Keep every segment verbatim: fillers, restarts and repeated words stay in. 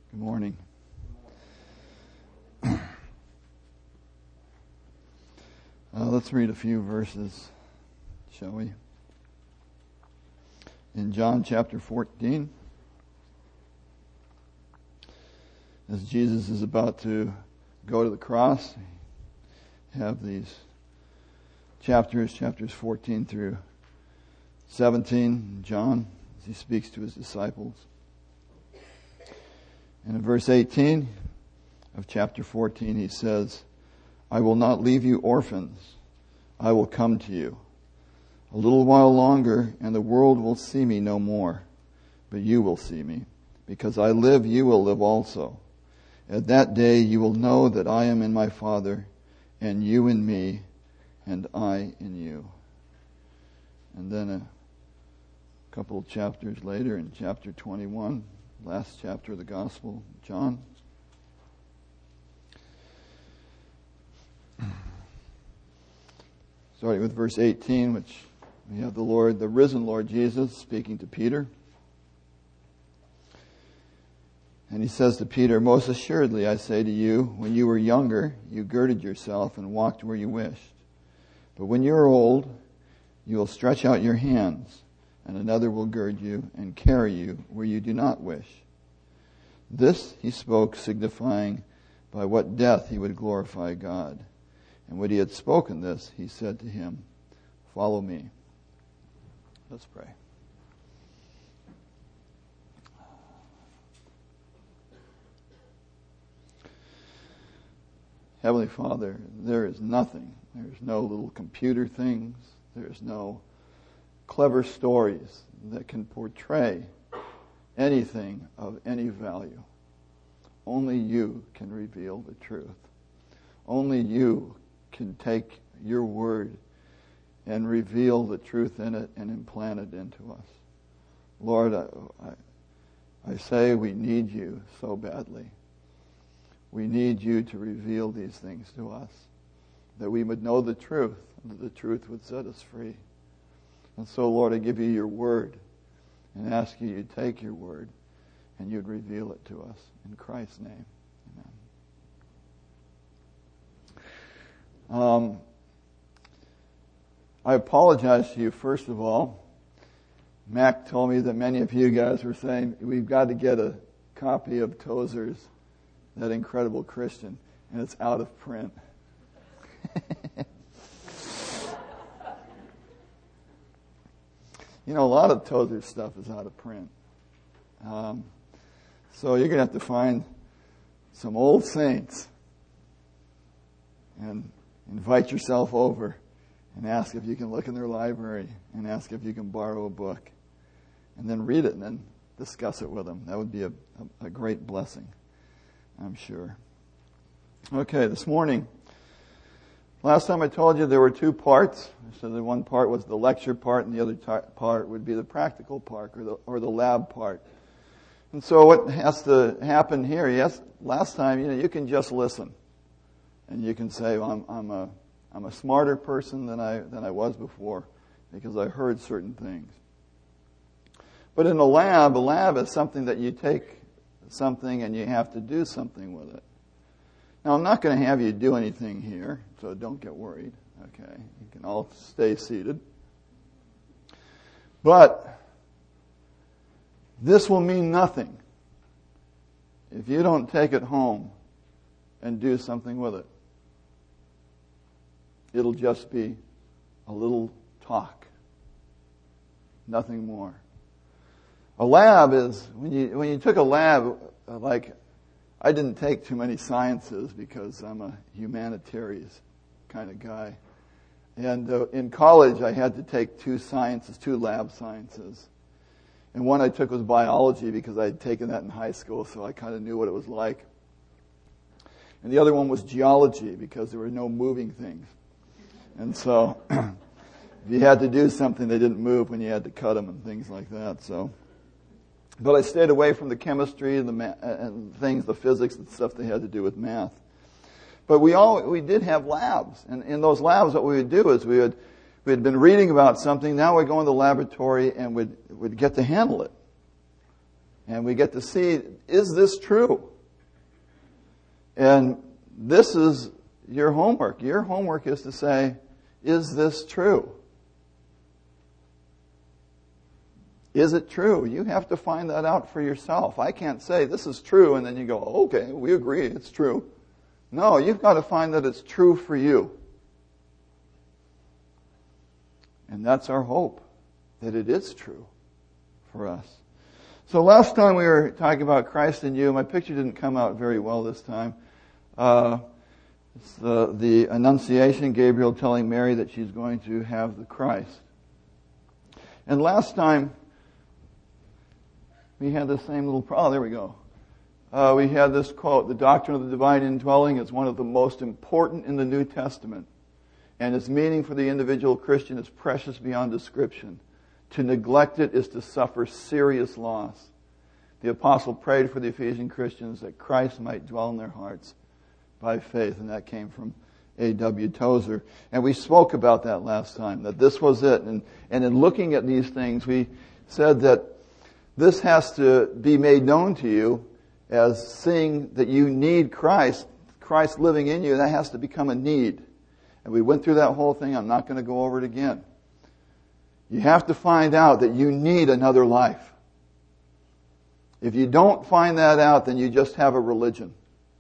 Good morning. Uh, let's read a few verses, shall we? In John chapter fourteen, as Jesus is about to go to the cross, we have these chapters, chapters fourteen through seventeen, John, as he speaks to his disciples. And in verse eighteen of chapter fourteen, he says, I will not leave you orphans. I will come to you. A little while longer, and the world will see me no more. But you will see me. Because I live, you will live also. At that day you will know that I am in my Father, and you in me, and I in you. And then a couple of chapters later, in chapter twenty-one, last chapter of the Gospel of John. Starting with verse eighteen, which we have the Lord, the risen Lord Jesus speaking to Peter. And he says to Peter, most assuredly I say to you, when you were younger, you girded yourself and walked where you wished. But when you are old, you will stretch out your hands, and another will gird you and carry you where you do not wish. This he spoke, signifying by what death he would glorify God. And when he had spoken this, he said to him, follow me. Let's pray. Heavenly Father, there is nothing. There's no little computer things. There's no clever stories that can portray anything of any value. Only you can reveal the truth. Only you can take your word and reveal the truth in it and implant it into us. Lord, I, I, I say we need you so badly. We need you to reveal these things to us, that we would know the truth, and that the truth would set us free. And so, Lord, I give you your word and ask you to take your word and you'd reveal it to us. In Christ's name, amen. Um, I apologize to you, first of all. Mac told me that many of you guys were saying, we've got to get a copy of Tozer's That Incredible Christian, and it's out of print. You know, a lot of Tozer's stuff is out of print. Um, so you're going to have to find some old saints and invite yourself over and ask if you can look in their library and ask if you can borrow a book and then read it and then discuss it with them. That would be a, a, a great blessing, I'm sure. Okay, this morning, last time I told you there were two parts. So the one part was the lecture part and the other tar- part would be the practical part or the, or the lab part. And so what has to happen here, yes, last time, you know, you can just listen. And you can say, well, I'm, I'm a, I'm a smarter person than I, than I was before because I heard certain things. But in a lab, a lab is something that you take something and you have to do something with it. Now, I'm not going to have you do anything here, so don't get worried. Okay, you can all stay seated. But this will mean nothing if you don't take it home and do something with it. It'll just be a little talk, nothing more. A lab is, when you when you took a lab, like, I didn't take too many sciences because I'm a humanitarian kind of guy. And uh, in college, I had to take two sciences, two lab sciences. And one I took was biology because I had taken that in high school, so I kind of knew what it was like. And the other one was geology because there were no moving things. And so if you had to do something, they didn't move when you had to cut them and things like that. So, but I stayed away from the chemistry and the ma- and things, the physics and stuff that had to do with math. But we all we did have labs, and in those labs, what we would do is we would we had been reading about something. Now we go in the laboratory and would would get to handle it. And we get to see, is this true? And this is your homework. Your homework is to say, is this true? Is it true? You have to find that out for yourself. I can't say this is true and then you go, okay, we agree, it's true. No, you've got to find that it's true for you. And that's our hope, that it is true for us. So last time we were talking about Christ in you. My picture didn't come out very well this time. Uh, it's the, the Annunciation, Gabriel telling Mary that she's going to have the Christ. And last time, we had the same little problem. Oh, there we go. Uh, we had this quote, the doctrine of the divine indwelling is one of the most important in the New Testament. And its meaning for the individual Christian is precious beyond description. To neglect it is to suffer serious loss. The apostle prayed for the Ephesian Christians that Christ might dwell in their hearts by faith. And that came from A W Tozer. And we spoke about that last time, that this was it. And, and in looking at these things, we said that this has to be made known to you as seeing that you need Christ, Christ living in you. That has to become a need. And we went through that whole thing. I'm not going to go over it again. You have to find out that you need another life. If you don't find that out, then you just have a religion.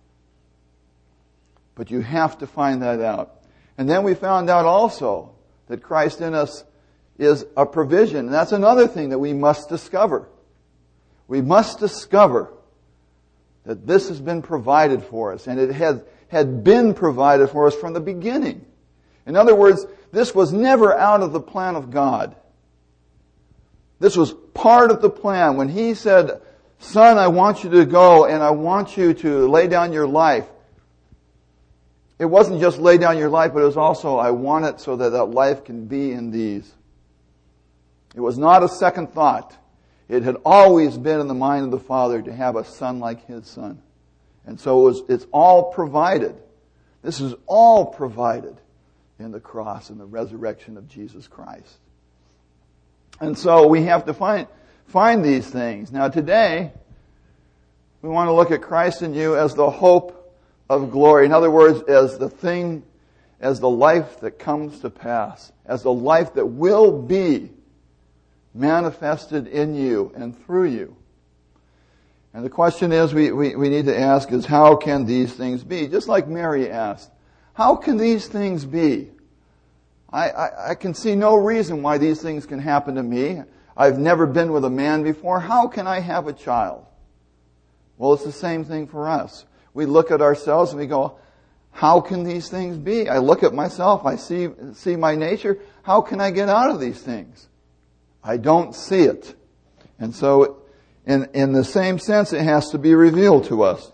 But you have to find that out. And then we found out also that Christ in us is a provision. And that's another thing that we must discover. We must discover that this has been provided for us. And it had, had been provided for us from the beginning. In other words, this was never out of the plan of God. This was part of the plan. When He said, Son, I want you to go and I want you to lay down your life. It wasn't just lay down your life, but it was also, I want it so that that life can be in these. It was not a second thought. It had always been in the mind of the Father to have a son like His Son. And so it was, it's all provided. This is all provided in the cross and the resurrection of Jesus Christ. And so we have to find, find these things. Now today, we want to look at Christ in you as the hope of glory. In other words, as the thing, as the life that comes to pass, as the life that will be manifested in you and through you. And the question is we, we, we need to ask is, how can these things be? Just like Mary asked, how can these things be? I, I, I can see no reason why these things can happen to me. I've never been with a man before. How can I have a child? Well, it's the same thing for us. We look at ourselves and we go, how can these things be? I look at myself, I see, see my nature. How can I get out of these things? I don't see it. And so, in, in the same sense, it has to be revealed to us.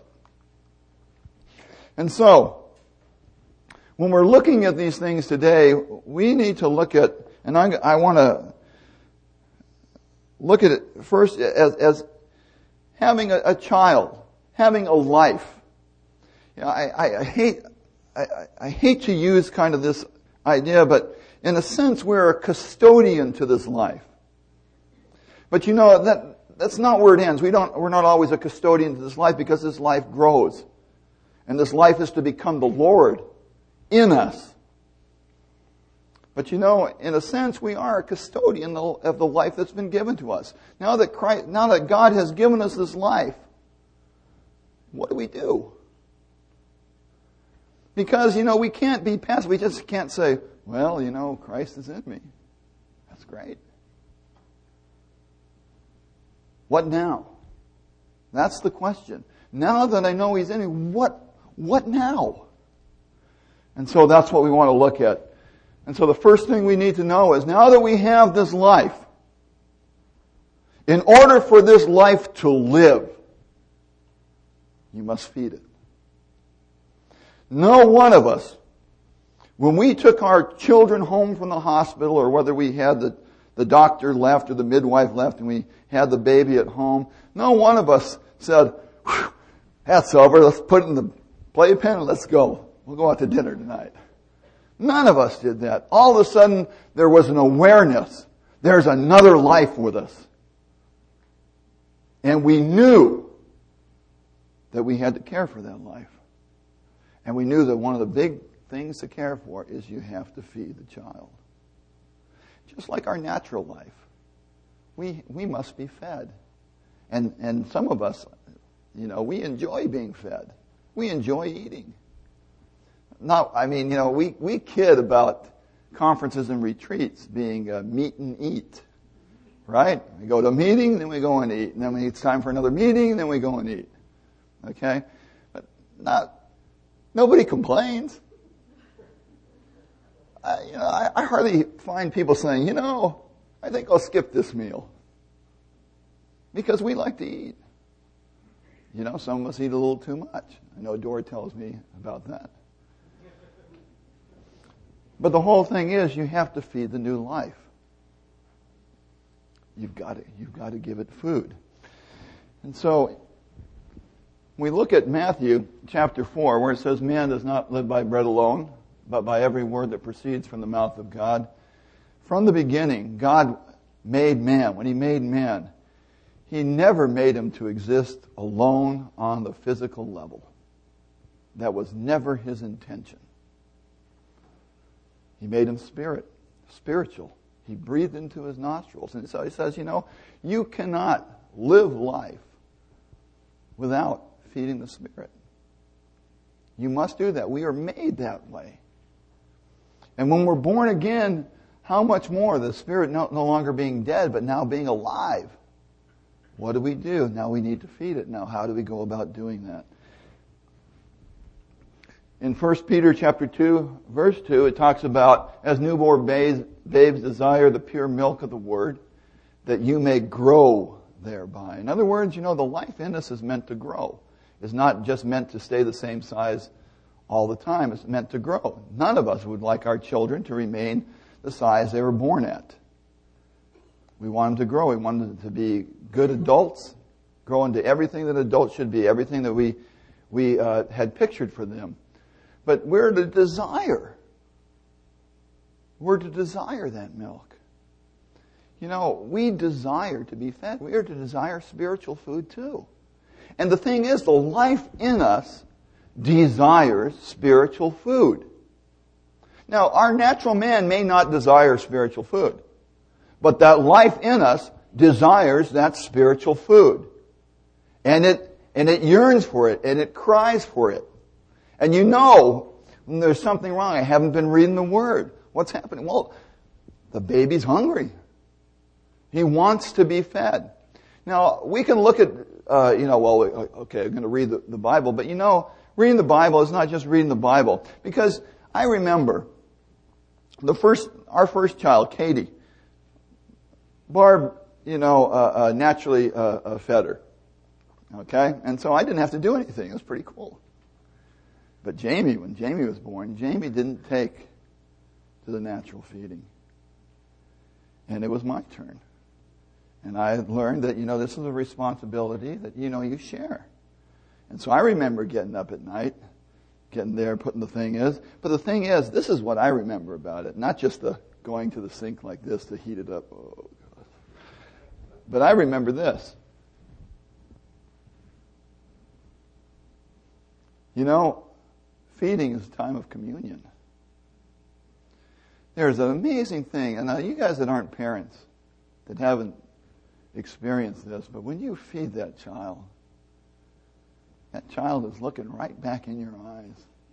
And so, when we're looking at these things today, we need to look at, and I, I want to look at it first as, as having a, a child, having a life. You know, I, I, I hate, I, I hate to use kind of this idea, but in a sense, we're a custodian to this life. But you know, that, that's not where it ends. We don't, we're not always a custodian to this life because this life grows. And this life is to become the Lord in us. But you know, in a sense, we are a custodian of the life that's been given to us. Now that Christ, now that God has given us this life, what do we do? Because, you know, we can't be passive. We just can't say, well, you know, Christ is in me. That's great. What now? That's the question. Now that I know He's in me, what, what now? And so that's what we want to look at. And so the first thing we need to know is, now that we have this life, in order for this life to live, you must feed it. No one of us, when we took our children home from the hospital, or whether we had the, the doctor left or the midwife left and we had the baby at home, no one of us said, that's over, let's put it in the playpen and let's go. We'll go out to dinner tonight. None of us did that. All of a sudden, there was an awareness. There's another life with us. And we knew that we had to care for that life. And we knew that one of the big things to care for is you have to feed the child. Just like our natural life. We we must be fed. And and some of us, you know, we enjoy being fed. We enjoy eating. Now, I mean, you know, we, we kid about conferences and retreats being uh, meet and eat. Right? We go to a meeting, then we go and eat. And then when it's time for another meeting, then we go and eat. Okay? But not, nobody complains. I, you know, I, I hardly find people saying, you know, I think I'll skip this meal. Because we like to eat. You know, some of us eat a little too much. I know Dora tells me about that. But the whole thing is you have to feed the new life. You've got to, you've got to give it food. And so we look at Matthew chapter four where it says man does not live by bread alone, but by every word that proceeds from the mouth of God. From the beginning, God made man. When He made man, He never made him to exist alone on the physical level. That was never His intention. He made him spirit, spiritual. He breathed into his nostrils. And so He says, you know, you cannot live life without feeding the Spirit. You must do that. We are made that way. And when we're born again, how much more the Spirit no, no longer being dead, but now being alive. What do we do? Now we need to feed it. Now how do we go about doing that? In First Peter chapter two, verse two, it talks about, as newborn babes, babes desire the pure milk of the Word, that you may grow thereby. In other words, you know, the life in us is meant to grow. It's not just meant to stay the same size all the time. It's meant to grow. None of us would like our children to remain the size they were born at. We want them to grow. We want them to be good adults, grow into everything that adults should be, everything that we, we uh, had pictured for them. But we're to desire. We're to desire that milk. You know, we desire to be fed. We are to desire spiritual food too. And the thing is, the life in us desires spiritual food. Now, our natural man may not desire spiritual food, but that life in us desires that spiritual food. And it, and it yearns for it, and it cries for it. And you know when there's something wrong. I haven't been reading the Word. What's happening? Well, the baby's hungry. He wants to be fed. Now, we can look at, uh, you know, well, okay, I'm going to read the, the Bible. But you know, reading the Bible is not just reading the Bible. Because I remember the first, our first child, Katie. Barb, you know, uh, uh, naturally uh, uh, fed her. Okay? And so I didn't have to do anything. It was pretty cool. But Jamie, when Jamie was born, Jamie didn't take to the natural feeding. And it was my turn. And I learned that, you know, this is a responsibility that, you know, you share. And so I remember getting up at night, getting there, putting the thing is. But the thing is, this is what I remember about it. Not just the going to the sink like this to heat it up. Oh, God. But I remember this. You know, feeding is a time of communion. There's an amazing thing, and now you guys that aren't parents, that haven't experienced this, but when you feed that child, that child is looking right back in your eyes.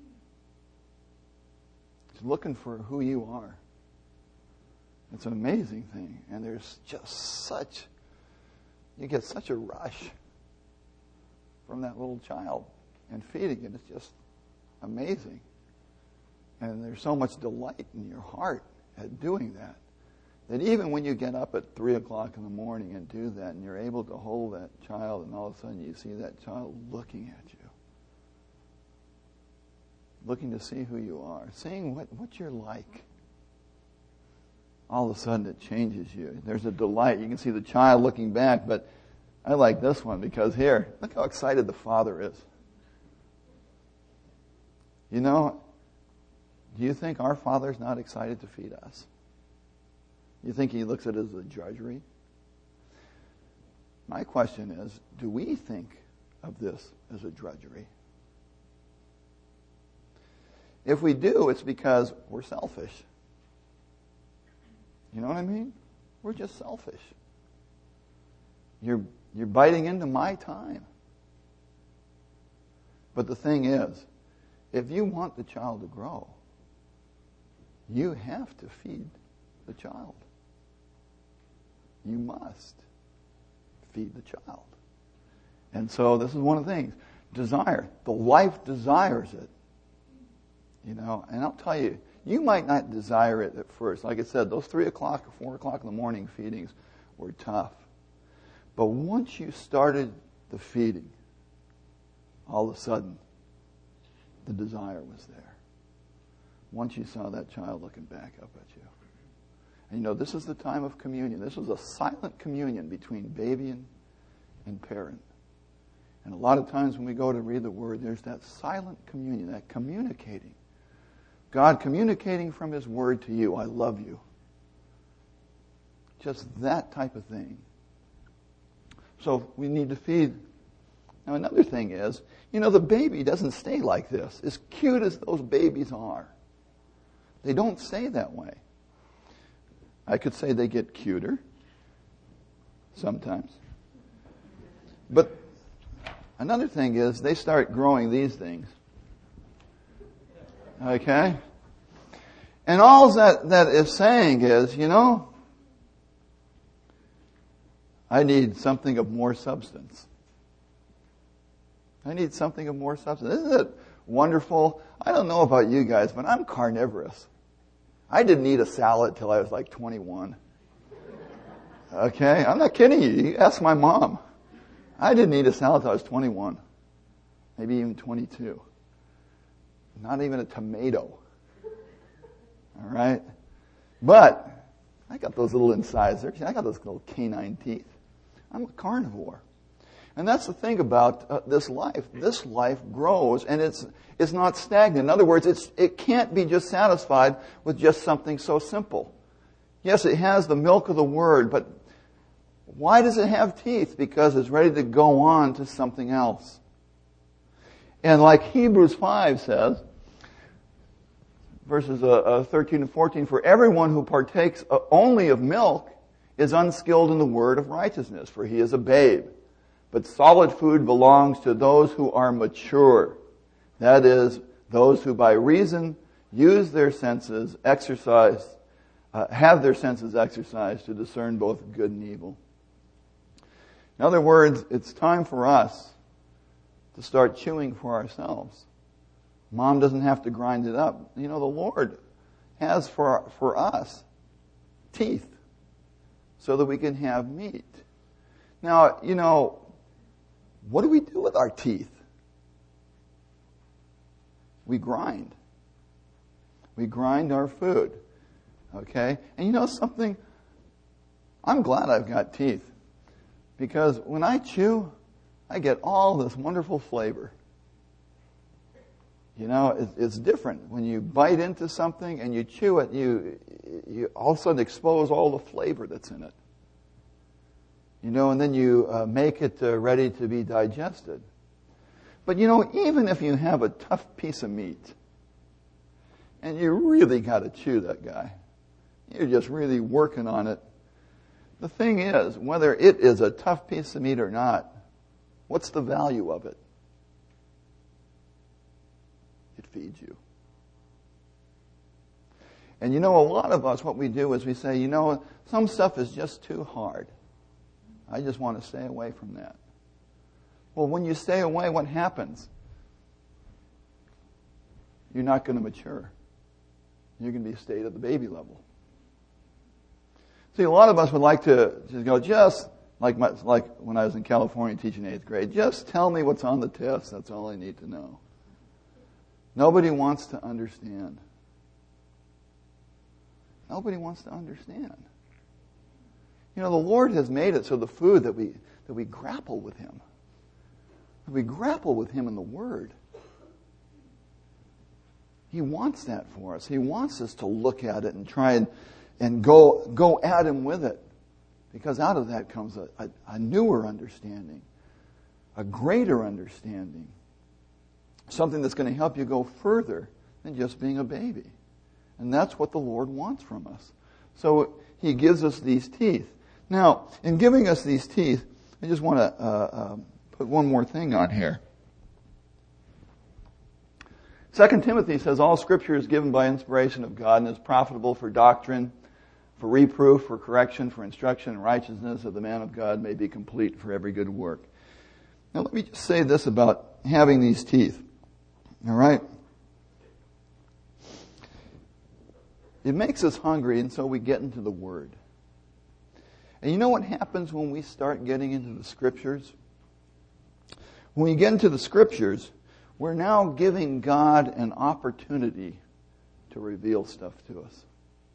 It's looking for who you are. It's an amazing thing, and there's just such, you get such a rush from that little child, and feeding it is just amazing. And there's so much delight in your heart at doing that, that even when you get up at three o'clock in the morning and do that, and you're able to hold that child, and all of a sudden you see that child looking at you, looking to see who you are, seeing what, what you're like, all of a sudden it changes you. There's a delight. You can see the child looking back, but I like this one because here, look how excited the father is. You know, do you think our Father's not excited to feed us? You think He looks at it as a drudgery? My question is, do we think of this as a drudgery? If we do, it's because we're selfish. You know what I mean? We're just selfish. You're, you're biting into my time. But the thing is, if you want the child to grow, you have to feed the child. You must feed the child. And so this is one of the things. Desire. The life desires it. You know, and I'll tell you, you might not desire it at first. Like I said, those three o'clock or four o'clock in the morning feedings were tough. But once you started the feeding, all of a sudden, the desire was there. Once you saw that child looking back up at you. And you know, this is the time of communion. This was a silent communion between baby and, and parent. And a lot of times when we go to read the Word, there's that silent communion, that communicating. God communicating from His Word to you, I love you. Just that type of thing. So we need to feed. Now another thing is, you know, the baby doesn't stay like this. As cute as those babies are, they don't stay that way. I could say they get cuter sometimes. But another thing is they start growing these things. Okay? And all that, that is saying is, you know, I need something of more substance. I need something of more substance. Isn't it wonderful? I don't know about you guys, but I'm carnivorous. I didn't eat a salad till I was like twenty-one. Okay? I'm not kidding you. You ask my mom. I didn't eat a salad till I was twenty-one. Maybe even twenty-two. Not even a tomato. All right? But I got those little incisors. I got those little canine teeth. I'm a carnivore. And that's the thing about uh, this life. This life grows, and it's it's not stagnant. In other words, it's it can't be just satisfied with just something so simple. Yes, it has the milk of the Word, but why does it have teeth? Because it's ready to go on to something else. And like Hebrews five says, verses uh, uh, thirteen and fourteen, for everyone who partakes uh, only of milk is unskilled in the word of righteousness, for he is a babe. But solid food belongs to those who are mature. That is, those who by reason use their senses, exercise, uh, have their senses exercised to discern both good and evil. In other words, it's time for us to start chewing for ourselves. Mom doesn't have to grind it up. You know, the Lord has for, for us teeth so that we can have meat. Now, you know, what do we do with our teeth? We grind. We grind our food. Okay? And you know something? I'm glad I've got teeth. Because when I chew, I get all this wonderful flavor. You know, it's different. When you bite into something and you chew it, you, you all of a sudden expose all the flavor that's in it. You know, and then you uh, make it uh, ready to be digested. But you know, even if you have a tough piece of meat, and you really got to chew that guy, you're just really working on it. The thing is, whether it is a tough piece of meat or not, what's the value of it? It feeds you. And you know, a lot of us, what we do is we say, you know, some stuff is just too hard. I just want to stay away from that. Well, when you stay away, what happens? You're not going to mature. You're going to be stayed at the baby level. See, a lot of us would like to just go, just like my, like when I was in California teaching eighth grade, just tell me what's on the test. That's all I need to know. Nobody wants to understand. Nobody wants to understand. You know, the Lord has made it so the food that we that we grapple with Him. That we grapple with Him in the Word. He wants that for us. He wants us to look at it and try and, and go go at Him with it. Because out of that comes a, a, a newer understanding, a greater understanding, something that's going to help you go further than just being a baby. And that's what the Lord wants from us. So He gives us these teeth. Now, in giving us these teeth, I just want to uh, uh, put one more thing on here. Second Timothy says, all Scripture is given by inspiration of God and is profitable for doctrine, for reproof, for correction, for instruction in righteousness, that the man of God may be complete for every good work. Now let me just say this about having these teeth. All right? It makes us hungry, and so we get into the Word. And you know what happens when we start getting into the Scriptures? When we get into the Scriptures, we're now giving God an opportunity to reveal stuff to us.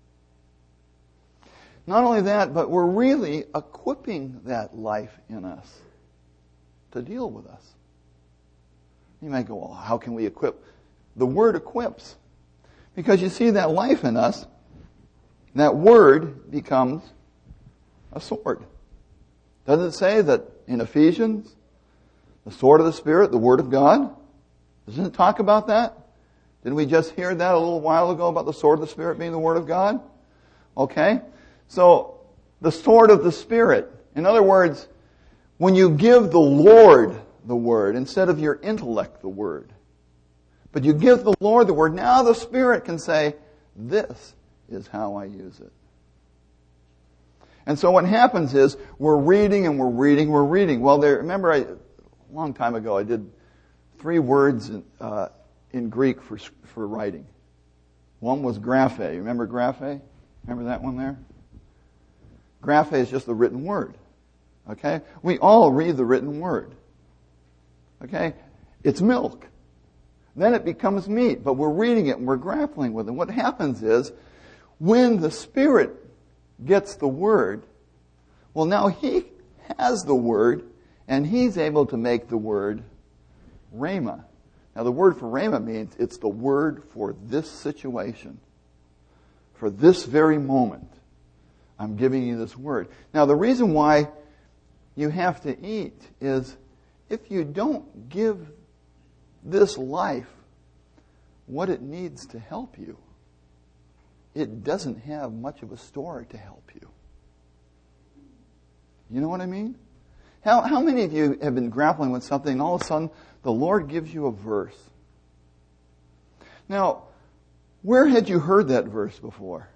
Not only that, but we're really equipping that life in us to deal with us. You might go, well, how can we equip? The Word equips. Because you see that life in us, that Word becomes a sword. Doesn't it say that in Ephesians, the sword of the Spirit, the Word of God? Doesn't it talk about that? Didn't we just hear that a little while ago about the sword of the Spirit being the Word of God? Okay. So, the sword of the Spirit. In other words, when you give the Lord the Word, instead of your intellect the Word, but you give the Lord the Word, now the Spirit can say, this is how I use it. And so what happens is, we're reading and we're reading, we're reading. Well, there, remember, I, a long time ago, I did three words in, uh, in Greek for for writing. One was graphe. Remember graphe? Remember that one there? Graphe is just the written word. Okay? We all read the written word. Okay? It's milk. Then it becomes meat, but we're reading it and we're grappling with it. What happens is, when the Spirit gets the Word, well, now He has the Word, and He's able to make the Word rhema. Now, the word for rhema means it's the word for this situation. For this very moment, I'm giving you this word. Now, the reason why you have to eat is if you don't give this life what it needs to help you, it doesn't have much of a story to help you. You know what I mean? How, how many of you have been grappling with something and all of a sudden the Lord gives you a verse? Now, where had you heard that verse before?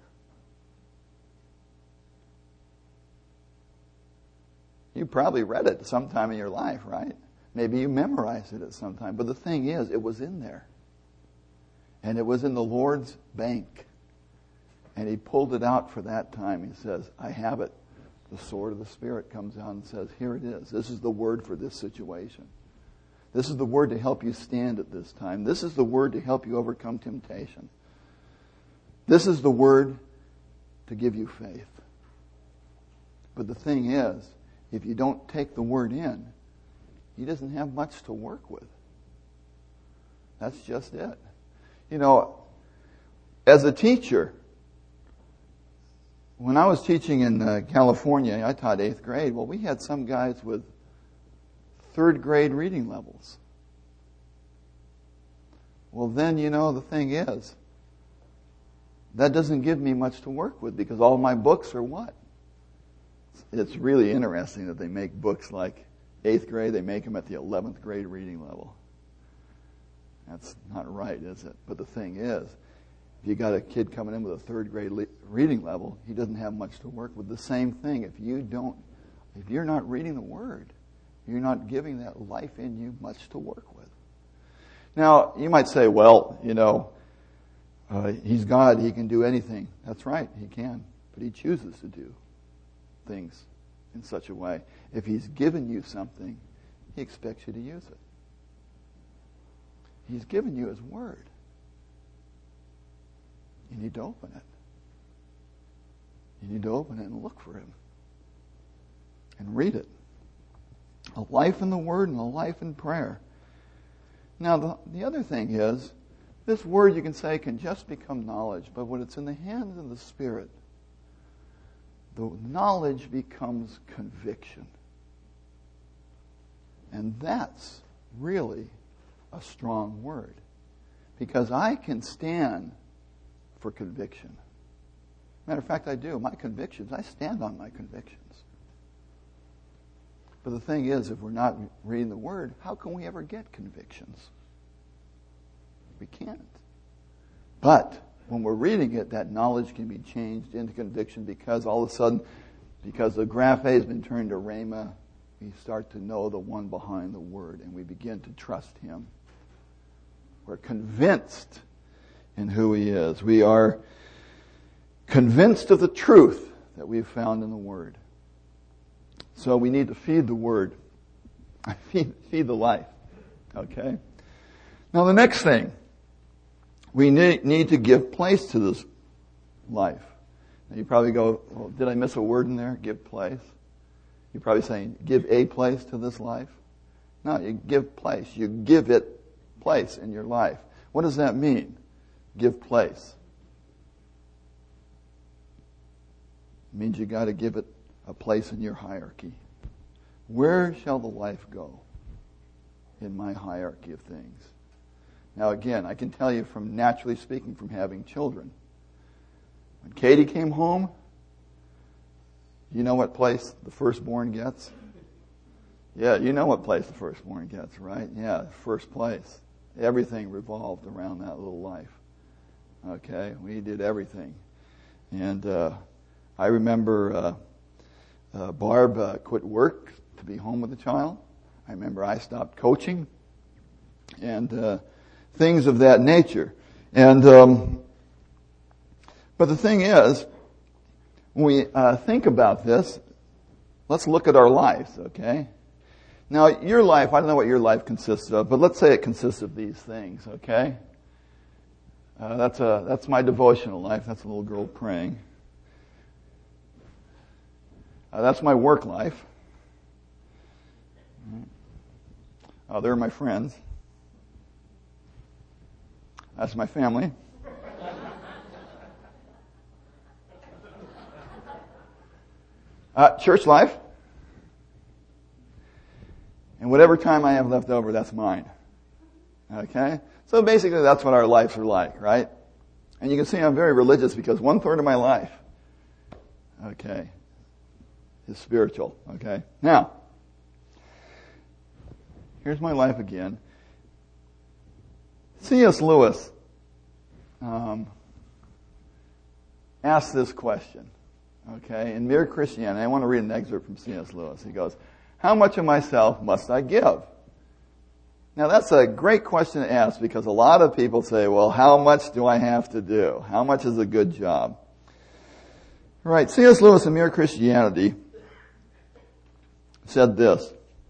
You probably read it sometime in your life, right? Maybe you memorized it at some time. But the thing is, it was in there. And it was in the Lord's bank. And He pulled it out for that time. He says, I have it. The sword of the Spirit comes out and says, here it is. This is the word for this situation. This is the word to help you stand at this time. This is the word to help you overcome temptation. This is the word to give you faith. But the thing is, if you don't take the word in, He doesn't have much to work with. That's just it. You know, as a teacher, when I was teaching in uh, California, I taught eighth grade. Well, we had some guys with third grade reading levels. Well, then, you know, the thing is, that doesn't give me much to work with because all my books are what? It's really interesting that they make books like eighth grade, they make them at the eleventh grade reading level. That's not right, is it? But the thing is, if you got a kid coming in with a third grade le- reading level, he doesn't have much to work with. The same thing, if you don't, if you're not reading the Word, you're not giving that life in you much to work with. Now, you might say, well, you know, uh, He's God, He can do anything. That's right, He can. But He chooses to do things in such a way. If He's given you something, He expects you to use it. He's given you His Word. You need to open it. You need to open it and look for Him. And read it. A life in the Word and a life in prayer. Now, the, the other thing is, this Word, you can say, can just become knowledge, but when it's in the hands of the Spirit, the knowledge becomes conviction. And that's really a strong word. Because I can stand for conviction. Matter of fact, I do. My convictions, I stand on my convictions. But the thing is, if we're not reading the Word, how can we ever get convictions? We can't. But when we're reading it, that knowledge can be changed into conviction because all of a sudden, because the graphe has been turned to rhema, we start to know the one behind the Word and we begin to trust Him. We're convinced in who He is. We are convinced of the truth that we've found in the Word. So we need to feed the Word. Feed, feed the life. Okay? Now the next thing, we need, need to give place to this life. Now you probably go, well, did I miss a word in there? Give place. You're probably saying, give a place to this life. No, you give place. You give it place in your life. What does that mean? Give place. It means you got to give it a place in your hierarchy. Where shall the life go in my hierarchy of things? Now again, I can tell you from naturally speaking from having children. When Katie came home, you know what place the firstborn gets? Yeah, you know what place the firstborn gets, right? Yeah, first place. Everything revolved around that little life. Okay, we did everything. And uh, I remember uh, uh, Barb uh, quit work to be home with the child. I remember I stopped coaching. And uh, things of that nature. And um, but the thing is, when we uh, think about this, let's look at our lives, okay? Now, your life, I don't know what your life consists of, but let's say it consists of these things, okay? Uh, that's a that's my devotional life. That's a little girl praying. Uh, that's my work life. Uh, they're my friends. That's my family. Uh, church life. And whatever time I have left over, that's mine. Okay? So basically that's what our lives are like, right? And you can see I'm very religious because one third of my life, okay, is spiritual, okay? Now, here's my life again. C S Lewis um, asked this question, okay, in Mere Christianity. I want to read an excerpt from C S Lewis. He goes, how much of myself must I give? Now that's a great question to ask because a lot of people say, well, how much do I have to do? How much is a good job? Right, C S Lewis in Mere Christianity said this,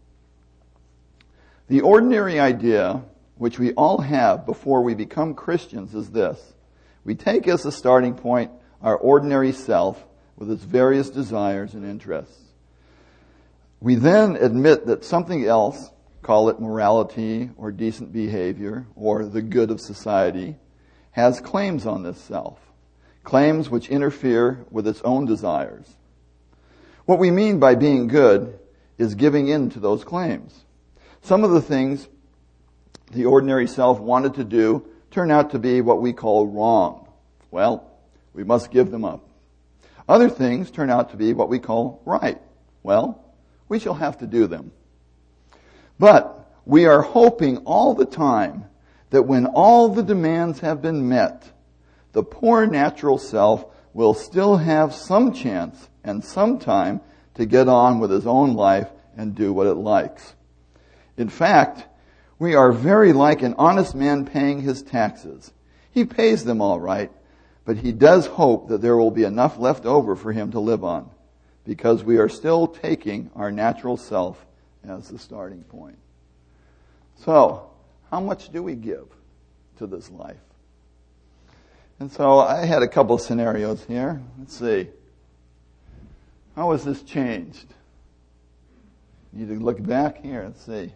the ordinary idea which we all have before we become Christians is this. We take as a starting point our ordinary self with its various desires and interests. We then admit that something else, call it morality or decent behavior or the good of society, has claims on this self, claims which interfere with its own desires. What we mean by being good is giving in to those claims. Some of the things the ordinary self wanted to do turn out to be what we call wrong. Well, we must give them up. Other things turn out to be what we call right. Well, we shall have to do them. But we are hoping all the time that when all the demands have been met, the poor natural self will still have some chance and some time to get on with his own life and do what it likes. In fact, we are very like an honest man paying his taxes. He pays them all right, but he does hope that there will be enough left over for him to live on, because we are still taking our natural self as the starting point. So, how much do we give to this life? And so I had a couple of scenarios here. Let's see. How has this changed? You need to look back here and see.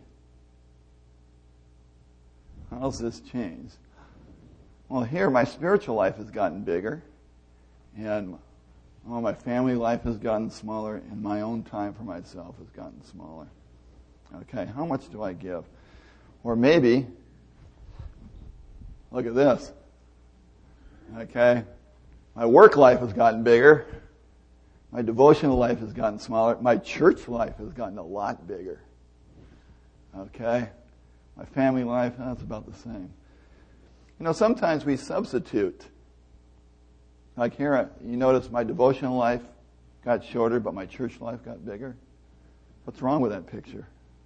How's this changed? Well, here my spiritual life has gotten bigger, and Oh, my family life has gotten smaller, and my own time for myself has gotten smaller. Okay, how much do I give? Or maybe, look at this. Okay, my work life has gotten bigger. My devotional life has gotten smaller. My church life has gotten a lot bigger. Okay, my family life, that's about the same. You know, sometimes we substitute. Like here, you notice my devotional life got shorter, but my church life got bigger. What's wrong with that picture?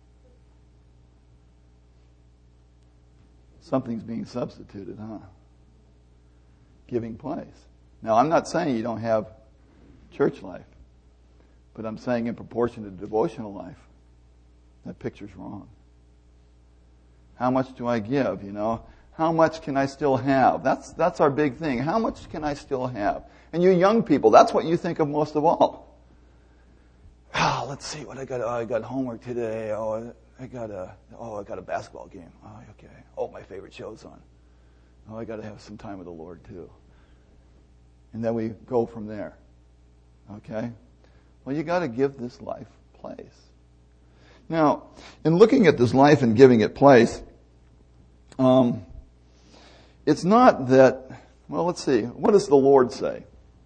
Something's being substituted, huh? Giving place. Now, I'm not saying you don't have church life, but I'm saying in proportion to devotional life, that picture's wrong. How much do I give, you know? How much can I still have? That's that's our big thing. How much can I still have? And you young people, that's what you think of most of all. Oh, let's see what I got. Oh, I got homework today. Oh, I got a oh, I got a basketball game. Oh, okay. Oh, my favorite show's on. Oh, I got to have some time with the Lord too. And then we go from there. Okay? Well, you got to give this life place. Now, in looking at this life and giving it place, um, it's not that, well, let's see. What does the Lord say?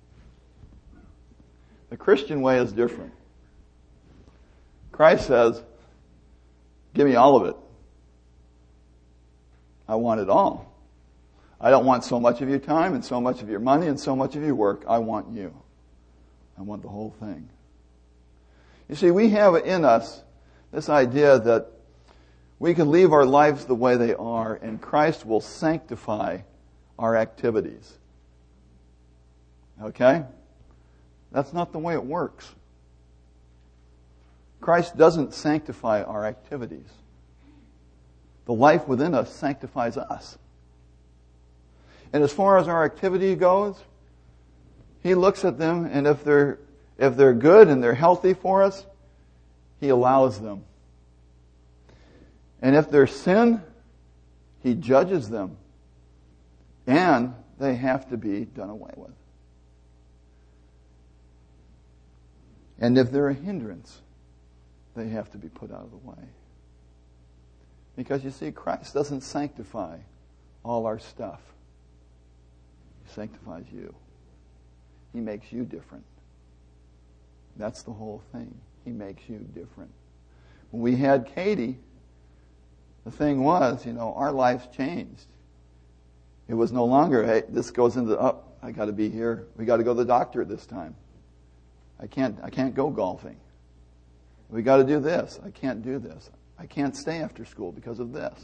The Christian way is different. Christ says, give me all of it. I want it all. I don't want so much of your time and so much of your money and so much of your work. I want you. I want the whole thing. You see, we have in us this idea that we can leave our lives the way they are and Christ will sanctify our activities. Okay? That's not the way it works. Christ doesn't sanctify our activities. The life within us sanctifies us. And as far as our activity goes, He looks at them, and if they're if they're good and they're healthy for us, He allows them. And if they're sin, He judges them. And they have to be done away with. And if they're a hindrance, they have to be put out of the way. Because you see, Christ doesn't sanctify all our stuff. He sanctifies you. He makes you different. That's the whole thing. He makes you different. When we had Katie, the thing was, you know, our lives changed. It was no longer, hey, this goes into, oh, I got to be here. We got to go to the doctor at this time. I can't, I can't go golfing. We got to do this. I can't do this. I can't stay after school because of this.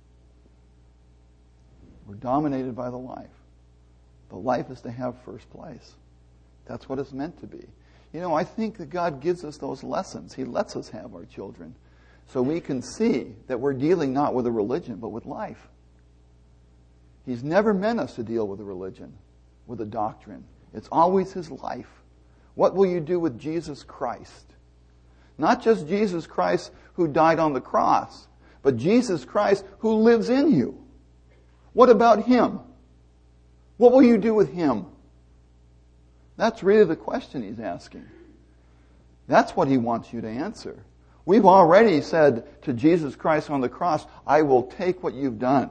We're dominated by the life. The life is to have first place. That's what it's meant to be. You know, I think that God gives us those lessons. He lets us have our children so we can see that we're dealing not with a religion, but with life. He's never meant us to deal with a religion, with a doctrine. It's always His life. What will you do with Jesus Christ? Not just Jesus Christ who died on the cross, but Jesus Christ who lives in you. What about Him? What will you do with Him? That's really the question He's asking. That's what He wants you to answer. We've already said to Jesus Christ on the cross, I will take what you've done.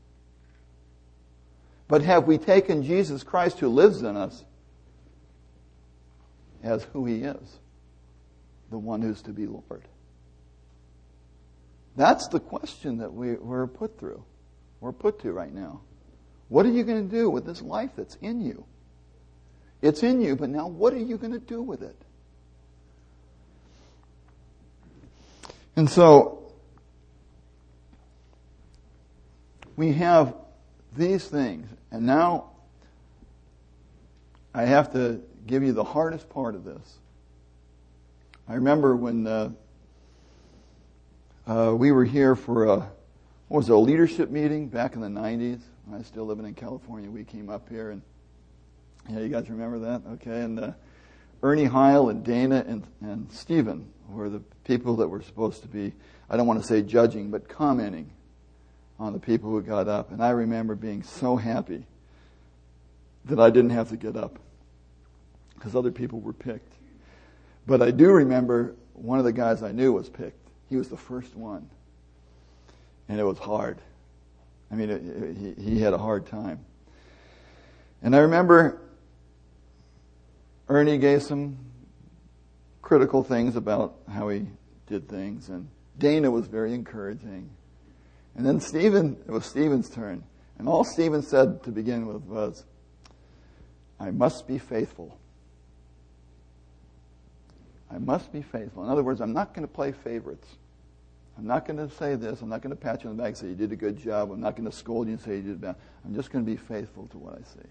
But have we taken Jesus Christ who lives in us as who He is? The one who's to be Lord. That's the question that we, we're put through. We're put to right now. What are you going to do with this life that's in you? It's in you, but now what are you going to do with it? And so, we have these things. And now, I have to give you the hardest part of this. I remember when uh, uh, we were here for a, what was it, a leadership meeting back in the nineties. When I was still living in California, we came up here and, yeah, you guys remember that? Okay, and uh, Ernie Heil and Dana and, and Stephen were the people that were supposed to be, I don't want to say judging, but commenting on the people who got up. And I remember being so happy that I didn't have to get up. because other people were picked. But I do remember one of the guys I knew was picked. He was the first one. And it was hard. I mean, it, it, he, he had a hard time. And I remember Ernie gave some critical things about how he did things, and Dana was very encouraging. And then Stephen, it was Stephen's turn. And all Stephen said to begin with was, I must be faithful. I must be faithful. In other words, I'm not going to play favorites. I'm not going to say this. I'm not going to pat you on the back and say you did a good job. I'm not going to scold you and say you did bad. I'm just going to be faithful to what I say.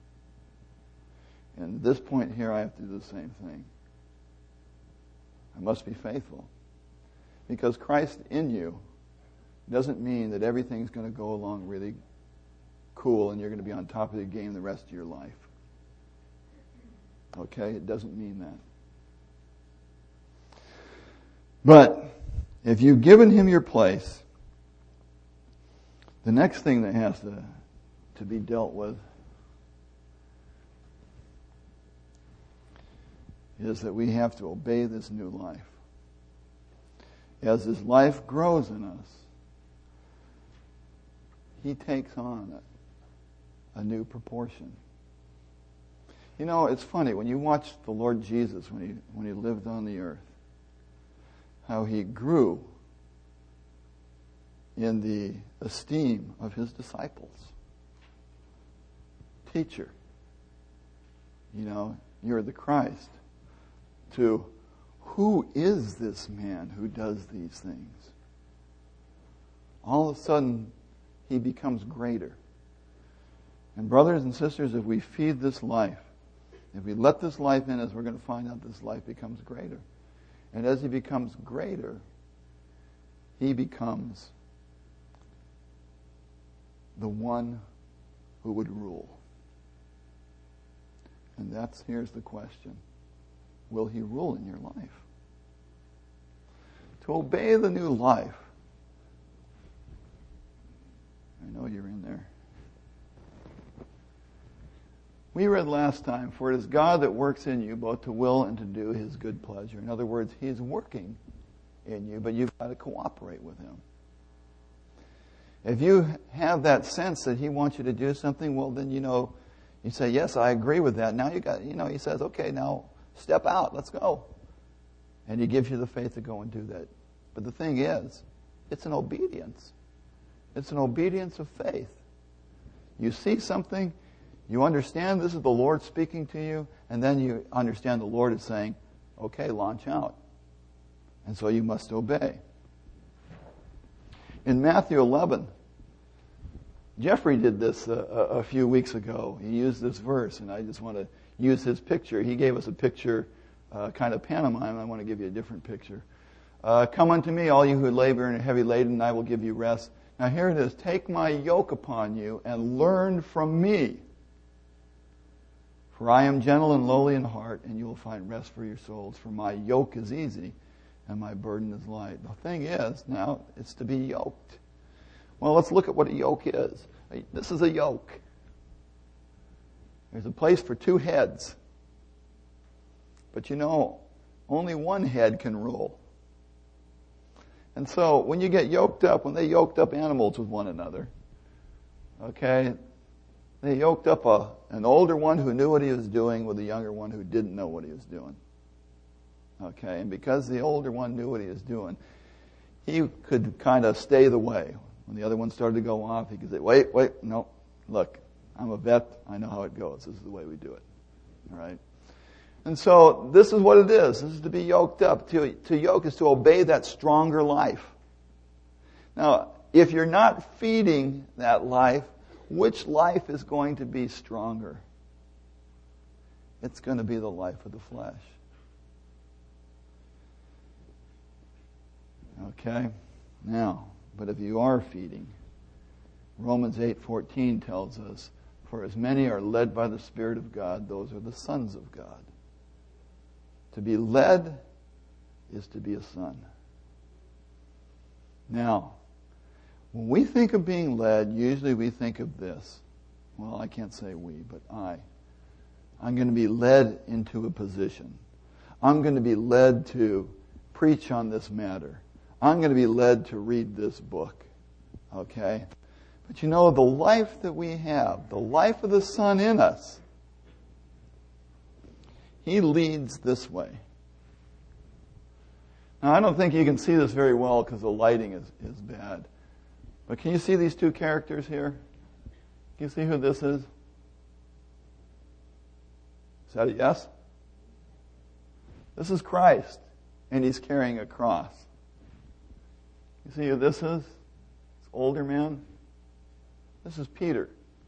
And at this point here, I have to do the same thing. I must be faithful. Because Christ in you doesn't mean that everything's going to go along really cool and you're going to be on top of the game the rest of your life. Okay? It doesn't mean that. But if you've given him your place, the next thing that has to, to be dealt with is that we have to obey this new life. As this life grows in us, he takes on a, a new proportion. You know, it's funny, when you watch the Lord Jesus when he when he lived on the earth, how he grew in the esteem of his disciples. Teacher, you know, you're the Christ. To, who is this man who does these things? All of a sudden, he becomes greater. And brothers and sisters, if we feed this life, if we let this life in us, we're going to find out this life becomes greater. And as he becomes greater, he becomes the one who would rule. And that's, here's the question. Will he rule in your life? To obey the new life. I know you're in there. We read last time, for it is God that works in you both to will and to do his good pleasure. In other words, he is working in you, but you've got to cooperate with him. If you have that sense that he wants you to do something, well then, you know, you say, yes, I agree with that. Now you got, you know, he says, okay, now step out, let's go. And he gives you the faith to go and do that. But the thing is, it's an obedience. It's an obedience of faith. You see something, you understand this is the Lord speaking to you, and then you understand the Lord is saying, okay, launch out. And so you must obey. In Matthew eleven, Jeffrey did this a, a, a few weeks ago. He used this verse, and I just want to use his picture. He gave us a picture, uh, kind of pantomime. I want to give you a different picture. Uh, Come unto me, all you who labor and are heavy laden, and I will give you rest. Now here it is. Take my yoke upon you and learn from me. For I am gentle and lowly in heart, and you will find rest for your souls. For my yoke is easy, and my burden is light. The thing is, now, it's to be yoked. Well, let's look at what a yoke is. This is a yoke. There's a place for two heads. But you know, only one head can rule. And so, when you get yoked up, when they yoked up animals with one another, okay, they yoked up a, an older one who knew what he was doing with a younger one who didn't know what he was doing. Okay, and because the older one knew what he was doing, he could kind of stay the way. When the other one started to go off, he could say, wait, wait, no, look, I'm a vet, I know how it goes. This is the way we do it. All right? And so this is what it is. This is to be yoked up. To, to yoke is to obey that stronger life. Now, if you're not feeding that life, which life is going to be stronger? It's going to be the life of the flesh. Okay? Now, but if you are feeding, Romans eight fourteen tells us, for as many are led by the Spirit of God, those are the sons of God. To be led is to be a son. Now, when we think of being led, usually we think of this. Well, I can't say we, but I. I'm going to be led into a position. I'm going to be led to preach on this matter. I'm going to be led to read this book. Okay? But you know, the life that we have, the life of the Son in us, He leads this way. Now, I don't think you can see this very well because the lighting is, is bad. But can you see these two characters here? Can you see who this is? Is that a yes? This is Christ, and He's carrying a cross. You see who this is? This older man? This is Peter.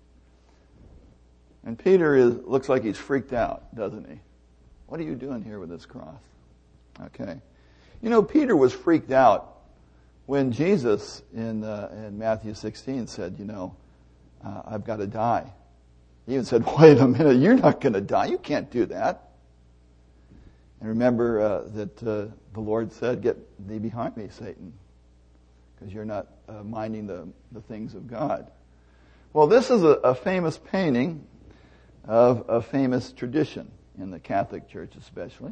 And Peter is, looks like he's freaked out, doesn't he? What are you doing here with this cross? Okay. You know, Peter was freaked out when Jesus in, uh, in Matthew sixteen said, you know, uh, I've got to die. He even said, wait a minute, you're not going to die. You can't do that. And remember uh, that uh, the Lord said, get thee behind me, Satan, because you're not uh, minding the, the things of God. Well, this is a, a famous painting of a famous tradition in the Catholic Church especially.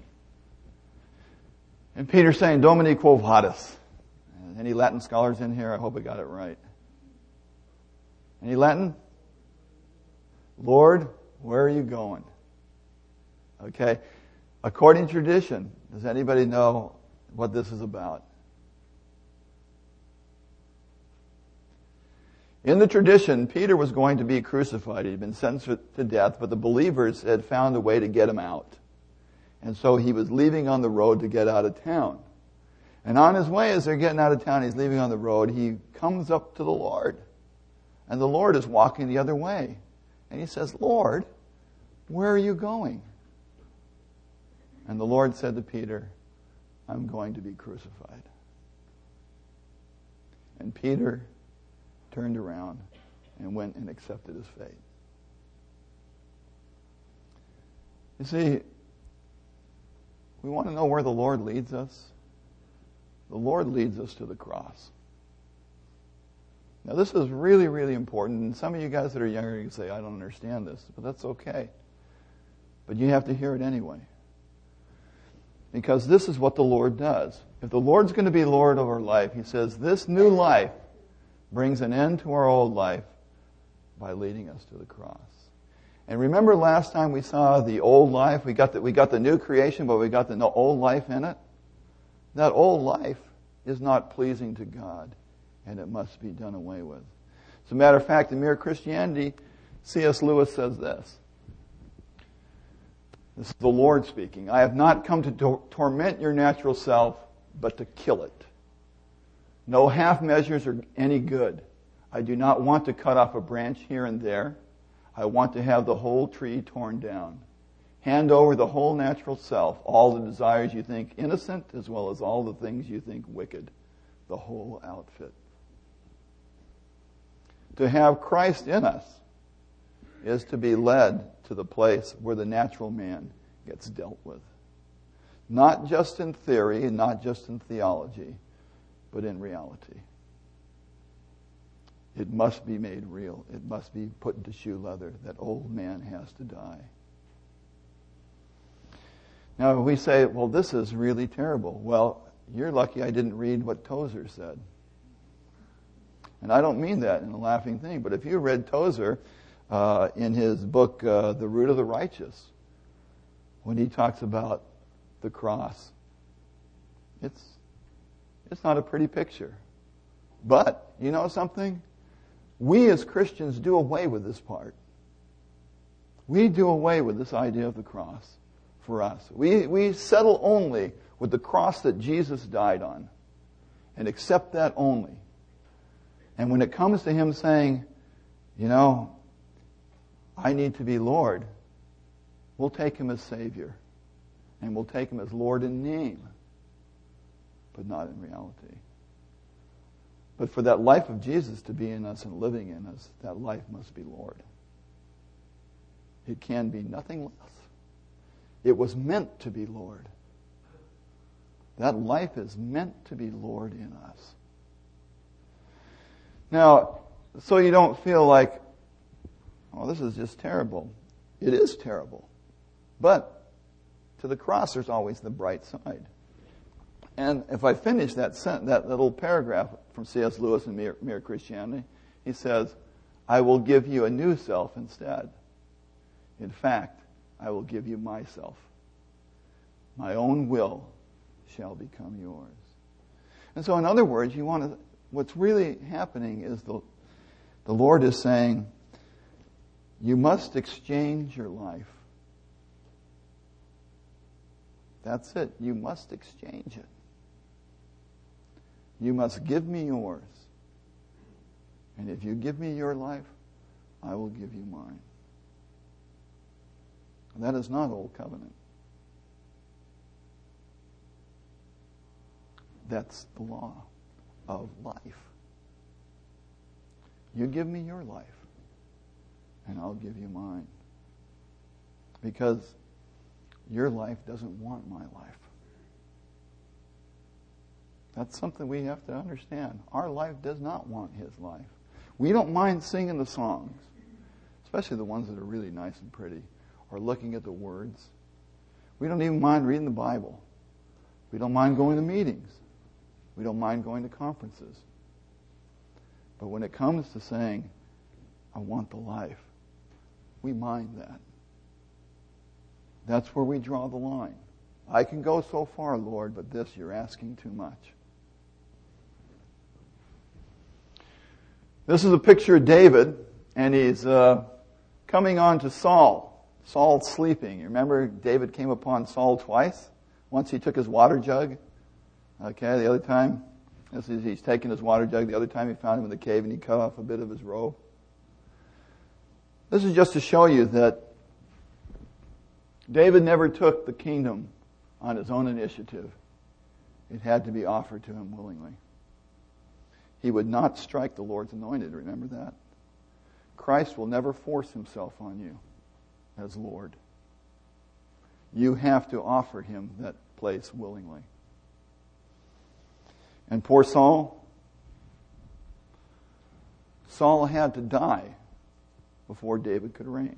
And Peter's saying, Domine quo vadis. Any Latin scholars in here? I hope I got it right. Any Latin? Lord, where are you going? Okay. According to tradition, does anybody know what this is about? In the tradition, Peter was going to be crucified. He'd been sentenced to death, but the believers had found a way to get him out. And so he was leaving on the road to get out of town. And on his way, as they're getting out of town, he's leaving on the road, he comes up to the Lord. And the Lord is walking the other way. And he says, Lord, where are you going? And the Lord said to Peter, I'm going to be crucified. And Peter turned around and went and accepted his fate. You see, we want to know where the Lord leads us. The Lord leads us to the cross. Now, this is really, really important. And some of you guys that are younger, you say, I don't understand this. But that's okay. But you have to hear it anyway. Because this is what the Lord does. If the Lord's going to be Lord of our life, He says, this new life brings an end to our old life by leading us to the cross. And remember last time we saw the old life? We got the, we got the new creation, but we got the old life in it. That old life is not pleasing to God, and it must be done away with. As a matter of fact, in Mere Christianity, C S Lewis says this. This is the Lord speaking. I have not come to tor- torment your natural self, but to kill it. No half measures are any good. I do not want to cut off a branch here and there. I want to have the whole tree torn down. Hand over the whole natural self, all the desires you think innocent, as well as all the things you think wicked. The whole outfit. To have Christ in us is to be led to the place where the natural man gets dealt with. Not just in theory, and not just in theology, but in reality. It must be made real. It must be put into shoe leather. That old man has to die. Now, we say, well, this is really terrible. Well, you're lucky I didn't read what Tozer said. And I don't mean that in a laughing thing, but if you read Tozer uh, in his book, uh, The Root of the Righteous, when he talks about the cross, it's it's not a pretty picture. But, you know something? We as Christians do away with this part. We do away with this idea of the cross for us. We we settle only with the cross that Jesus died on and accept that only. And when it comes to Him saying, you know, I need to be Lord, we'll take Him as Savior. And we'll take Him as Lord in name, but not in reality. But for that life of Jesus to be in us and living in us, that life must be Lord. It can be nothing less. It was meant to be Lord. That life is meant to be Lord in us. Now, so you don't feel like, oh, this is just terrible. It is terrible. But to the cross, there's always the bright side. And if I finish that sent, that little paragraph from C S Lewis in Mere, Mere Christianity, he says, I will give you a new self instead. In fact, I will give you myself. My own will shall become yours. And so in other words, you want to, what's really happening is the, the Lord is saying, you must exchange your life. That's it. You must exchange it. You must give me yours. And if you give me your life, I will give you mine. That is not old covenant. That's the law of life. You give me your life, and I'll give you mine. Because your life doesn't want my life. That's something we have to understand. Our life does not want his life. We don't mind singing the songs, especially the ones that are really nice and pretty, or looking at the words. We don't even mind reading the Bible. We don't mind going to meetings. We don't mind going to conferences. But when it comes to saying, I want the life, we mind that. That's where we draw the line. I can go so far, Lord, but this, you're asking too much. This is a picture of David, and he's uh, coming on to Saul. Saul's sleeping. You remember David came upon Saul twice? Once he took his water jug. Okay, the other time, this is, he's taking his water jug. The other time he found him in the cave and he cut off a bit of his robe. This is just to show you that David never took the kingdom on his own initiative. It had to be offered to him willingly. He would not strike the Lord's anointed. Remember that? Christ will never force himself on you as Lord. You have to offer him that place willingly. And poor Saul, Saul had to die before David could reign.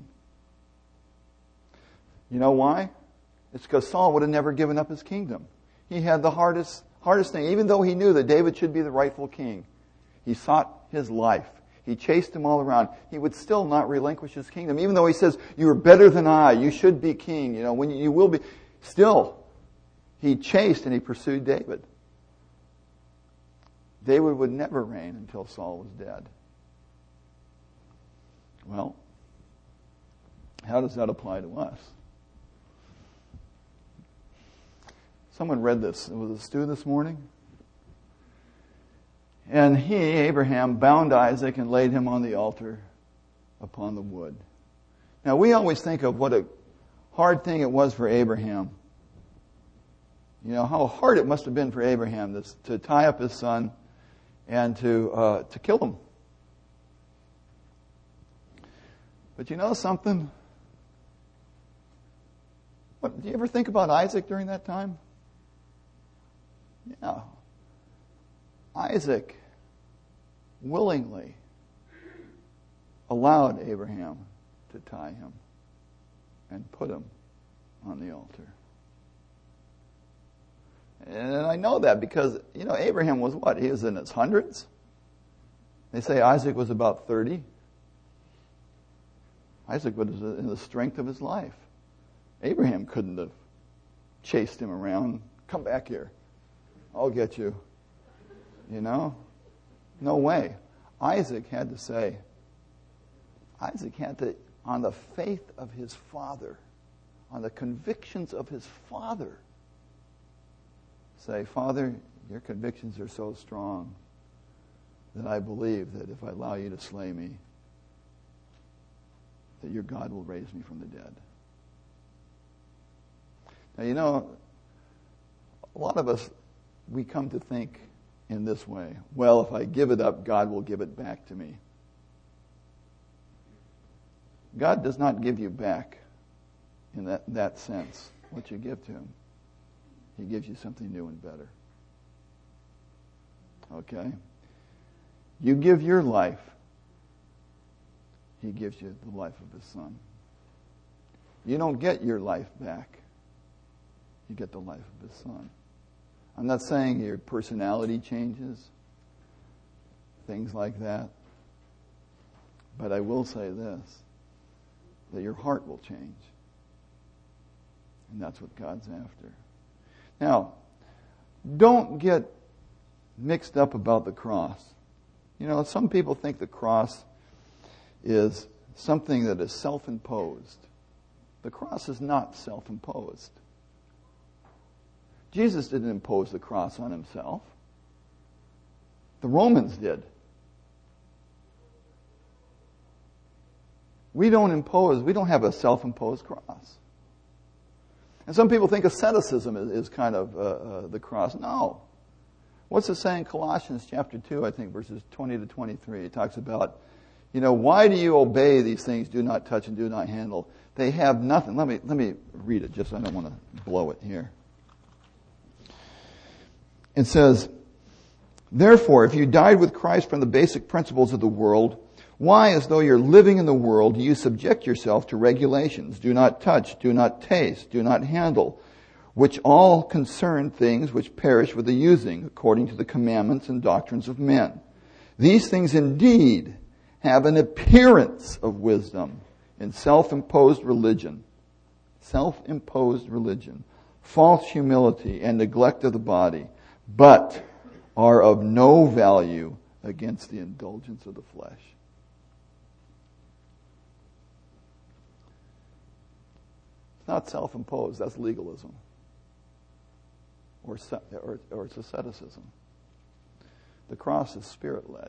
You know why? It's because Saul would have never given up his kingdom. He had the hardest, hardest thing. Even though he knew that David should be the rightful king, he sought his life. He chased him all around. He would still not relinquish his kingdom. Even though he says, you are better than I, you should be king, you know, when you, you will be. Still, he chased and he pursued David. David would never reign until Saul was dead. Well, how does that apply to us? Someone read this. It was a stew this morning. And he, Abraham, bound Isaac and laid him on the altar upon the wood. Now, we always think of what a hard thing it was for Abraham. You know, how hard it must have been for Abraham this, to tie up his son and to uh, to kill him. But you know something? What, do you ever think about Isaac during that time? Yeah. Isaac willingly allowed Abraham to tie him and put him on the altar. And I know that because, you know, Abraham was what? He was in his hundreds. They say Isaac was about thirty. Isaac was in the strength of his life. Abraham couldn't have chased him around. Come back here. I'll get you. You know? No way. Isaac had to say, Isaac had to, on the faith of his father, on the convictions of his father, say, Father, your convictions are so strong that I believe that if I allow you to slay me, that your God will raise me from the dead. Now, you know, a lot of us, we come to think in this way. Well, if I give it up, God will give it back to me. God does not give you back in that, that sense what you give to him. He gives you something new and better. Okay? You give your life. He gives you the life of his son. You don't get your life back. You get the life of His Son. I'm not saying your personality changes, things like that. But I will say this, that your heart will change. And that's what God's after. Now, don't get mixed up about the cross. You know, some people think the cross is something that is self-imposed. The cross is not self-imposed. Jesus didn't impose the cross on Himself. The Romans did. We don't impose, we don't have a self-imposed cross. And some people think asceticism is, is kind of uh, uh, the cross. No. What's it say in Colossians chapter two, I think, verses twenty to twenty-three? It talks about, you know, why do you obey these things, do not touch and do not handle? They have nothing. Let me, let me read it, just so I don't want to blow it here. It says, therefore, if you died with Christ from the basic principles of the world, why, as though you're living in the world, do you subject yourself to regulations? Do not touch, do not taste, do not handle, which all concern things which perish with the using, according to the commandments and doctrines of men. These things indeed have an appearance of wisdom in self-imposed religion, self-imposed religion, false humility, and neglect of the body, but are of no value against the indulgence of the flesh. It's not self-imposed, that's legalism. Or, or, or it's asceticism. The cross is Spirit-led.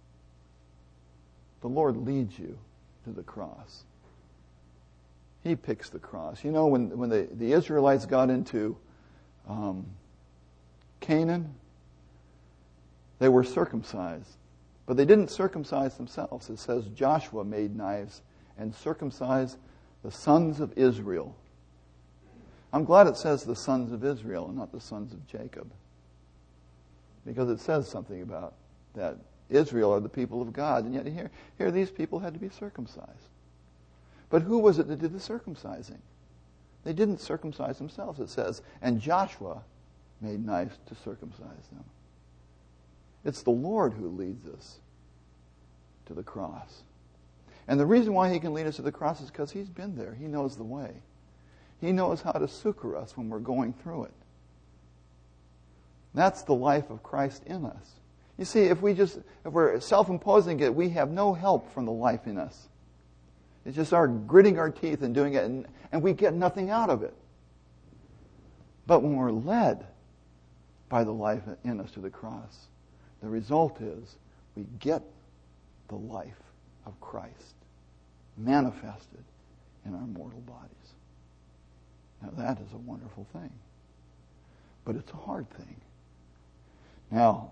The Lord leads you to the cross. He picks the cross. You know, when, when the, the Israelites got into um, Canaan, they were circumcised. But they didn't circumcise themselves. It says Joshua made knives and circumcised the sons of Israel. I'm glad it says the sons of Israel and not the sons of Jacob. Because it says something about that. Israel are the people of God. And yet here, here these people had to be circumcised. But who was it that did the circumcising? They didn't circumcise themselves, it says. And Joshua made knives to circumcise them. It's the Lord who leads us to the cross. And the reason why He can lead us to the cross is because He's been there. He knows the way. He knows how to succor us when we're going through it. That's the life of Christ in us. You see, if we just, if we're self-imposing it, we have no help from the life in us. It's just our gritting our teeth and doing it, and, and we get nothing out of it. But when we're led by the life in us to the cross, the result is we get the life of Christ manifested in our mortal bodies. Now that is a wonderful thing. But it's a hard thing. Now,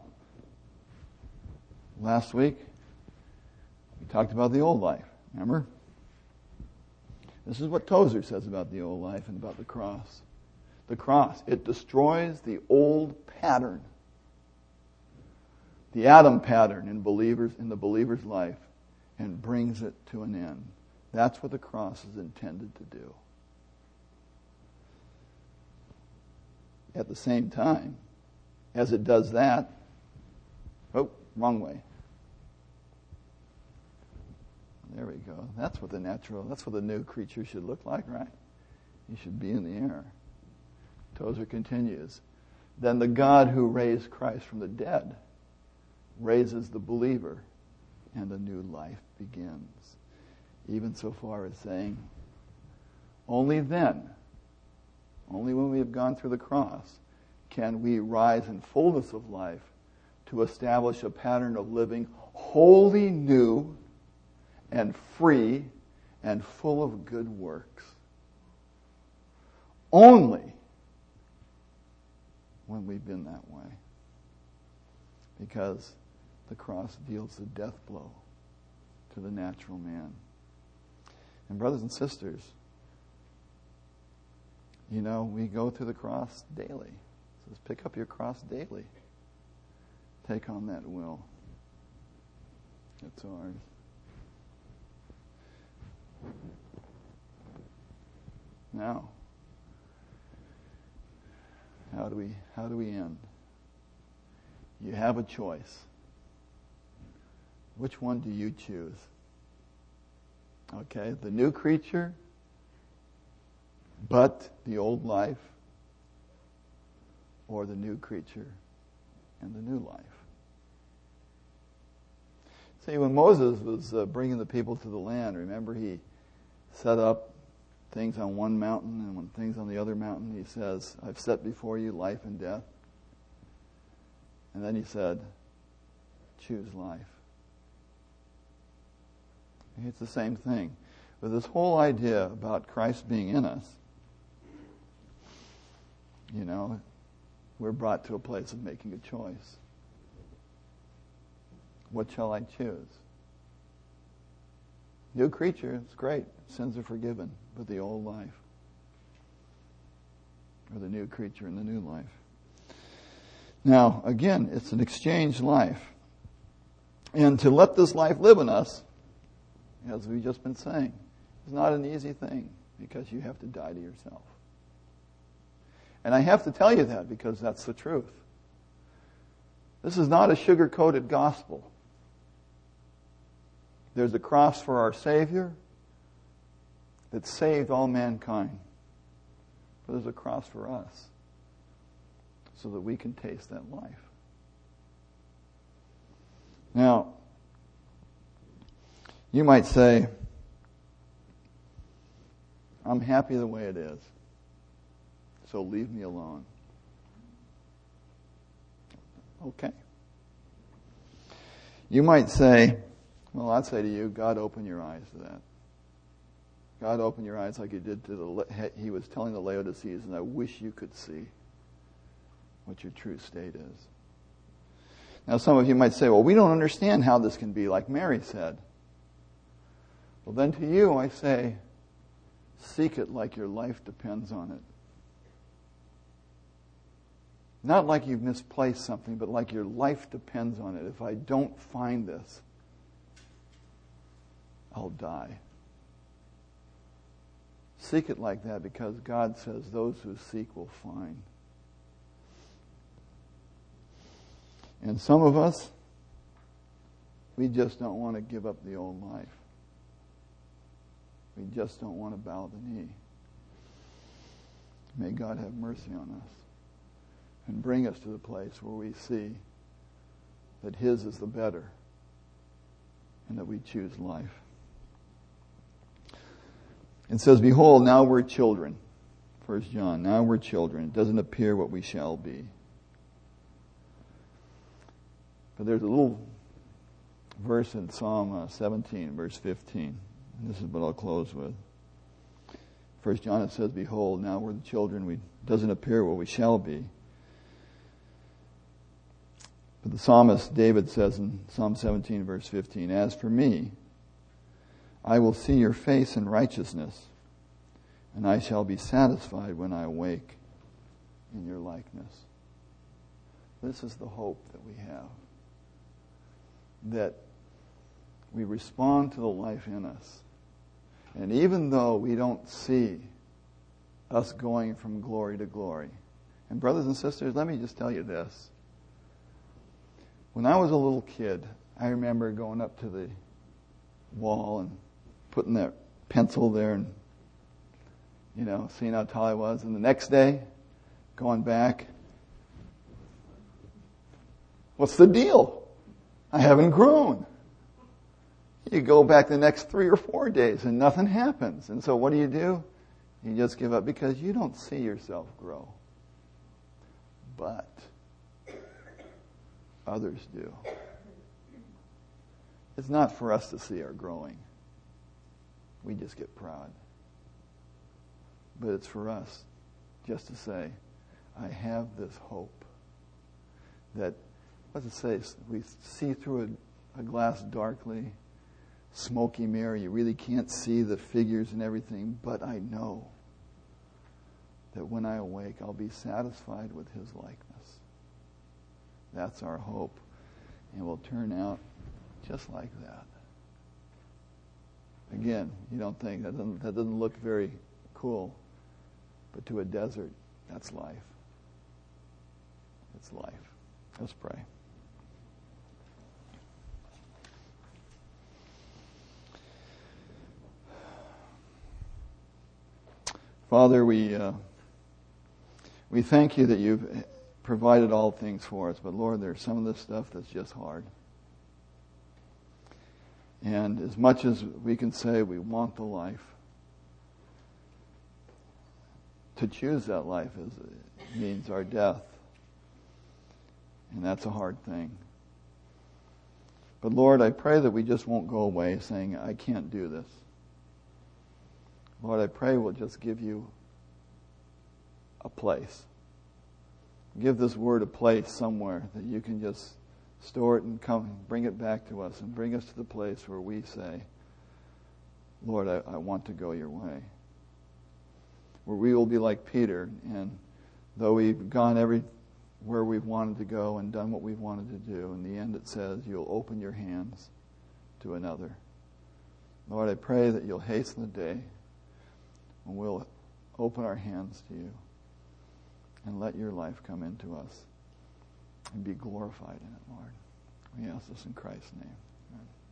last week, we talked about the old life. Remember? This is what Tozer says about the old life and about the cross. The cross, it destroys the old pattern. The Adam pattern in believers in the believer's life and brings it to an end. That's what the cross is intended to do. At the same time, as it does that, oh, wrong way. There we go. That's what the natural, that's what the new creature should look like, right? He should be in the air. Tozer continues, then the God who raised Christ from the dead raises the believer and a new life begins. Even so far as saying, only then, only when we have gone through the cross, can we rise in fullness of life to establish a pattern of living wholly new and free and full of good works. Only when we've been that way. Because the cross deals the death blow to the natural man. And brothers and sisters, you know, we go through the cross daily. It says, pick up your cross daily. Take on that will. It's ours. Now, how do we how do we end? You have a choice. Which one do you choose? Okay, the new creature, but the old life, or the new creature and the new life. See, when Moses was uh, bringing the people to the land, remember he set up things on one mountain, and when things on the other mountain, he says, I've set before you life and death. And then he said, choose life. It's the same thing. With this whole idea about Christ being in us, you know, we're brought to a place of making a choice. What shall I choose? New creature, it's great. Sins are forgiven. But the old life, or the new creature and the new life. Now, again, it's an exchange life. And to let this life live in us, as we've just been saying, is not an easy thing, because you have to die to yourself. And I have to tell you that because that's the truth. This is not a sugar-coated gospel. There's a cross for our Savior that saved all mankind. But there's a cross for us so that we can taste that life. Now, you might say, I'm happy the way it is, so leave me alone. Okay. You might say, well, I'd say to you, God, open your eyes to that. God, open your eyes like he did to the, he was telling the Laodiceans, and I wish you could see what your true state is. Now, some of you might say, well, we don't understand how this can be, like Mary said. Well, then to you, I say, seek it like your life depends on it. Not like you've misplaced something, but like your life depends on it. If I don't find this, I'll die. Seek it like that because God says those who seek will find. And some of us, we just don't want to give up the old life. We just don't want to bow the knee. May God have mercy on us and bring us to the place where we see that his is the better and that we choose life. It says, behold, now we're children. First John, now we're children. It doesn't appear what we shall be. But there's a little verse in Psalm seventeen, verse fifteen. And this is what I'll close with. First John, it says, behold, now we're the children. We, it doesn't appear what we shall be. But the psalmist David says in Psalm seventeen, verse fifteen, as for me, I will see your face in righteousness, and I shall be satisfied when I awake in your likeness. This is the hope that we have. That we respond to the life in us. And even though we don't see us going from glory to glory. And brothers and sisters, let me just tell you this. When I was a little kid, I remember going up to the wall and putting that pencil there and, you know, seeing how tall I was. And the next day, going back, what's the deal? I haven't grown. You go back the next three or four days and nothing happens. And so what do you do? You just give up because you don't see yourself grow. But others do. It's not for us to see our growing. We just get proud. But it's for us just to say, I have this hope that, what's it say? We see through a, a glass darkly, smoky mirror. You really can't see the figures and everything, but I know that when I awake, I'll be satisfied with his likeness. That's our hope. And we'll turn out just like that. Again, you don't think, that doesn't, that doesn't look very cool. But to a desert, that's life. It's life. Let's pray. Father, we uh, we thank you that you've provided all things for us, but Lord, there's some of this stuff that's just hard. And as much as we can say we want the life, to choose that life is, means our death. And that's a hard thing. But Lord, I pray that we just won't go away saying, I can't do this. Lord, I pray we'll just give you a place. Give this word a place somewhere that you can just store it and come bring it back to us and bring us to the place where we say, Lord, I, I want to go your way. Where we will be like Peter, and though we've gone everywhere we've wanted to go and done what we've wanted to do, in the end it says you'll open your hands to another. Lord, I pray that you'll hasten the day when we'll open our hands to you and let your life come into us and be glorified in it, Lord. We ask this in Christ's name. Amen.